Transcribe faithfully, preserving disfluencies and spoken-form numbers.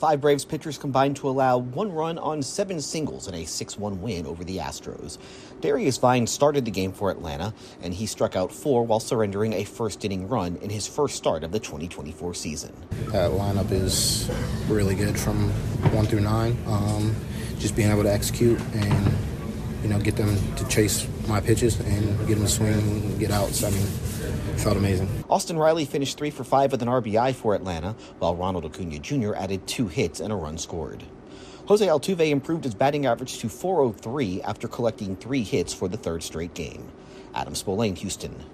Five Braves pitchers combined to allow one run on seven singles in a six one win over the Astros. Darius Vine started the game for Atlanta, and he struck out four while surrendering a first-inning run in his first start of the twenty twenty-four season. That lineup is really good from one through nine. Um, just being able to execute and, you know, get them to chase my pitches and get them to swing and get outs. I mean, it felt amazing. Austin Riley finished three for five with an R B I for Atlanta, while Ronald Acuna Junior added two hits and a run scored. Jose Altuve improved his batting average to four oh three after collecting three hits for the third straight game. Adam Spolane, Houston.